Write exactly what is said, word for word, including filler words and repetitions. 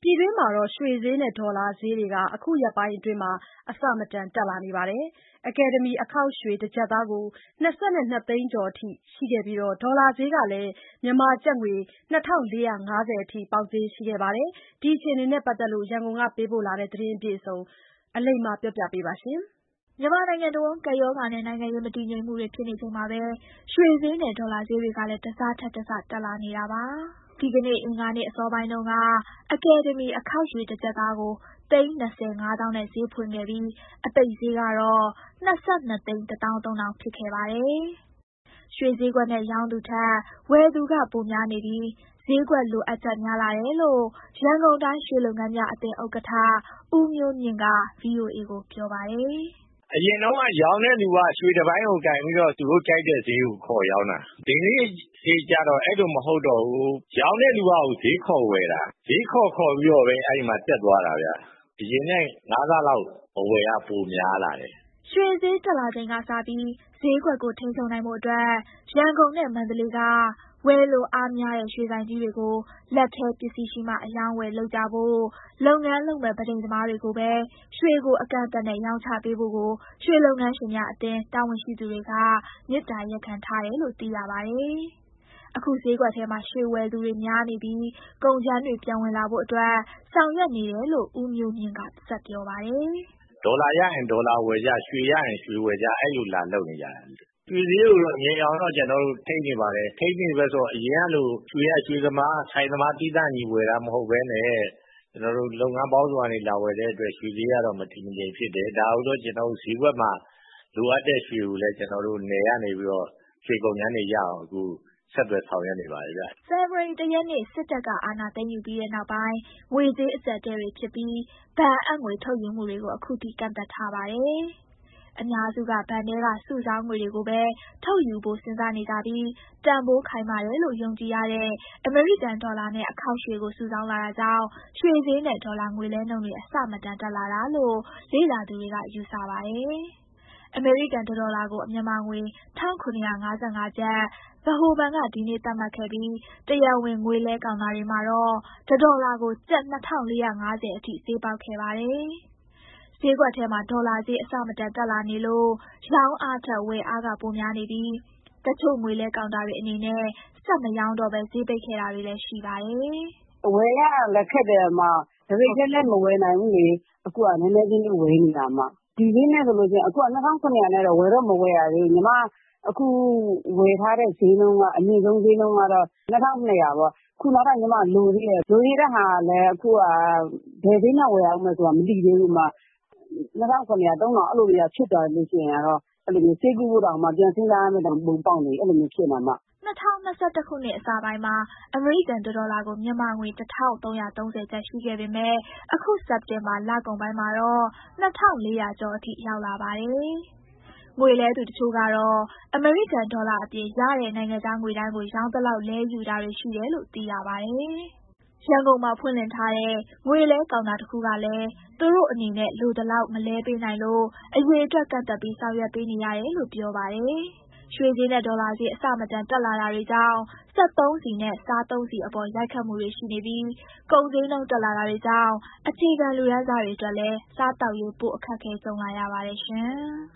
ပြည်တွင်းမှာရွှေဈေးနဲ့ဒေါ်လာဈေးတွေအခုရက်ပိုင်းအတွင်းအဆမတန်တက်လာနေပါတယ်။ အကယ်ဒမီအခေါက်ရွှေတကျပ်သားကို၂၂သိန်းကျော်အထိရှိခဲ့ပြီး ဒေါ်လာဈေးကလည်းမြန်မာကျပ်ငွေနှစ်ထောင်လေးရာငါးဆယ်အထိပေါက်ဈေးရှိခဲ့ပါတယ်။ ဒီအခြေအနေနဲ့ပတ်သက်လို့ ရန်ကုန်ကပေးပို့တဲ့သတင်းအပြည့်အစုံကိုအလိမ္မာကပြောပြပါမယ်။မြန်မာနိုင်ငံတဝန်းကပ်ရောဂါနဲ့နိုင်ငံရေးမတည်ငြိမ်မှုတွေဖြစ်နေချိန်မှာပဲရွှေဈေးနဲ့ဒေါ်လာဈေးတွေကလည်းတစထက်တစတက်လာနေတာပါ။ ဒီကနေ့အင်္ဂါနေ့အစောပိုင်းတုန်းကအကယ်ဒမီအခေါက်ရွှေတကျပ်သားကိုသိန်း၂၅သောင်းနဲ့ဈေးဖွင့်ခဲ့ပြီးအပိတ်ဈေးကတော့၂၂သိန်းတသောင်းသုံးထောင်ဖြစ်ခဲ့ပါတယ်။ ရွှေဈေးကွက်နဲ့ရောင်းသူထက်ဝယ်သူကပိုများနေပြီးဈေးကွက်လိုအပ်ချက်များလာတယ်လို့ရန်ကုန်တိုင်းရွှေလုပ်ငန်းများအသင်းဥက္ကဋ္ဌ ဦးမျိုးမြင့်က ဗွီအိုအေကိုပြောပါတယ်။ "အရင်တုန်းကရောင်းတဲ့သူကရွှေတပိုင်းကိုကိုင်ပြီးတော့သူတို့ကြိုက်တဲ့ဈေးကိုခေါ်ရောင်းတာ။ဒီနေ့ဈေးကျတော့အဲလိုမဟုတ်တော့ဘူး။ရောင်းတဲ့သူကဈေးခေါ်ဝယ်တာ။ဈေးခေါ်ခေါ်ပြီးတော့ပဲအဲဒီမှာတက်သွားတာဗျ။အရင်နဲ့ငါးဆလောက်အဝယ်ကပိုများလာတယ်။ " ရွှေဈေးတက်လာချိန်ကစပြီးဈေးကွက်ကိုထိန်းချုပ်နိုင်ဖို့အတွက်ရန်ကုန်နဲ့မန္တလေးကဝယ်လိုအားများတဲ့ရွှေဆိုင်ကြီးတွေကိုလက်ထဲပစ္စည်းရှိမှအရောင်းအဝယ်လုပ်ကြဖို့၊ လုပ်ငန်းလုပ်မယ့်ပန်းထိမ်သမားတွေကိုပဲရွှေကိုအကန့်အသတ်နဲ့ရောင်းချပေးဖို့ကိုရွှေလုပ်ငန်းရှင်များအသင်းတာဝန်ရှိသူတွေကမေတ္တာရပ်ခံထားတယ်လို့သိရပါတယ်။ အခုဈေးကွက်ထဲမှာရွှေဝယ်သူတွေများနေပြီးကုန်ကြမ်းတွေပြန်ဝင်လာဖို့အတွက်ဆောင်ရွက်နေတယ်လို့ ဦးမျိုးမြင့်ကဆက်ပြောပါတယ်။ "ဒေါ်လာရရင်ဒေါ်လာဝယ်ကြ၊ရွှေရရင်ရွှေဝယ်ကြအဲလိုလာလုပ်နေကြတာ။ရွှေဈေးကိုတော့ငြိမ်အောင်တော့ကျနော်တို့ထိန်းနေပါတယ်။ထိန်းနေတယ်ဆိုတော့အရင်ကလိုရွှေကရွှေသမား၊ဆိုင်သမားသီးသန့်ကြီးဝယ်တာမဟုတ်ဘဲနဲ့ကျနော်တို့လုပ်ငန်းပေါင်းစုံကနေလာဝယ်တဲ့အတွက်ရွှေဈေးကတော့မတည်မငြိမ်ဖြစ်တယ်။ဒါကိုတော့ကျနော်တို့ဈေးကွက်မှာလိုအပ်တဲ့ရွှေကိုလည်းကျနော်တို့နယ်ကနေပြီးတော့ရွှေကုန်ကြမ်းတွေရအောင်အခုဆက်သွယ်ဆောင်ရွက်နေပါတယ်ဗျ။ " ဖေဖော်ဝါရီလ ၁ရက်နေ့စစ်တပ်ကအာဏာသိမ်းယူပြီးတဲ့နောက်ပိုင်းငွေကြေးအကျပ်အတည်းတွေဖြစ်ပြီးဘဏ်အပ်ငွေထုတ်ယူမှုတွေကိုအခုထိကန့်သတ်ထားပါတယ်။ အများစုကဘဏ်ထဲကစုဆောင်းငွေတွေကိုပဲထုတ်ယူဖို့စဉ်းစားနေကြပြီးတန်ဖိုးခိုင်မာတယ်လို့ယုံကြည်ရတဲ့အမေရိကန်ဒေါ်လာနဲ့အခေါက်ရွှေကိုစုဆောင်းလာတာကြောင့်ရွှေဈေးနဲ့ဒေါ်လာငွေလဲနှုန်းတွေအဆမတန်တက်လာတာလို့လေ့လာသူတွေကယူဆပါတယ်။ အမေရိကန်တဒေါ်လာကိုမြန်မာငွေ၁၇၅၅ကျပ်ဗဟိုဘဏ်ကဒီနေ့သတ်မှတ်ခဲ့ပြီးတရားဝင်ငွေလဲကောင်တာတွေမှာတော့တဒေါ်လာကိုကျပ်၂ထောင်လေးရာငါးဆယ်အထိဈေးပေါက်ခဲ့ပါတယ်။ ဈေးကွက်ထဲမှာဒေါ်လာဈေးအဆမတန်တက်လာနေလို့ရောင်းအားထက်ဝယ်အားကပိုများနေပြီးတချို့ငွေလဲကောင်တာတွေအနေနဲ့ဆက်မရောင်းတော့ဘဲဈေးပိတ်ခဲ့တာတွေလည်းရှိပါတယ်။ "ဝယ်ရတာလည်းခက်တယ်အမ။တပိတ်တည်းလည်းမဝယ်နိုင်ဘူးလေ။အခုကနည်းနည်းချင်းလေးဝယ်နေတာအမ။ဒီဈေးနဲ့ဆိုလို့ရှိရင်အခုကနှစ်ထောင်ခုနှစ်ရာနဲ့တော့ဝယ်တော့မဝယ်ရသေးဘူး။ညီမအခုဝယ်ထားတဲ့ဈေးနှုန်းကအမြင့်ဆုံးဈေးနှုန်းကတော့နှစ်ထောင်နှစ်ရာပေါ့။ခုနောက်ထပ်ညီမလိုသေးတယ်။လိုသေးတဲ့ဟာကလည်းအခုကဘယ်ဈေးနဲ့ဝယ်ရဦးမယ်ဆိုတာမသိသေးဘူးအမ။နှစ်ထောင်ခုနှစ်ရာသုံးထောင်အဲလိုတွေကဖြစ်သွားလို့ရှိရင်ကတော့အဲလိုမျိုးဆေးကုဖို့တောင်မှပြန်စဉ်းစားရမယ့်တောင်ပုံပေါက်နေပြီအဲလိုမျိုးဖြစ်နေတာအမ။ " ၂၀၂၁ခုနှစ်အစပိုင်းမှာအမေရိကန်တဒေါ်လာကိုမြန်မာငွေ၁ထောင်သုံးရာသုံးဆယ်ကျပ်ရှိခဲ့ပေမဲ့အခုစက်တင်ဘာလကုန်ပိုင်းမှာတော့၂ထောင်လေးရာကျော်အထိရောက်လာပါတယ်။ ငွေလဲသူတချို့ကတော့အမေရိကန်ဒေါ်လာအပြင်ရတဲ့နိုင်ငံခြားငွေတိုင်းကိုရောင်းသလောက်လဲယူတာတွေရှိတယ်လို့သိရပါတယ်။ ရန်ကုန်မှာဖွင့်လှစ်ထားတဲ့ငွေလဲကောင်တာတခုကလည်းသူတို့အနေနဲ့လိုသလောက်မလဲပေးနိုင်လို့အရေအတွက်ကန့်သတ်ပြီးဆောင်ရွက်ပေးနေရတယ်လို့ပြောပါတယ်။ ရွှေဈေးနဲ့ဒေါ်လာဈေးအဆမတန်တက်လာတာတွေကြောင့်စက်သုံးဆီနဲ့စားသုံးဆီအပေါ်ရိုက်ခတ်မှုတွေရှိနေပြီးကုန်ဈေးနှုန်းတက်လာတာတွေကြောင့်အခြေခံလူတန်းစားတွေအတွက်လည်းစားသောက်ရေးပိုအခက်ခဲကြုံလာရပါတယ်ရှင်။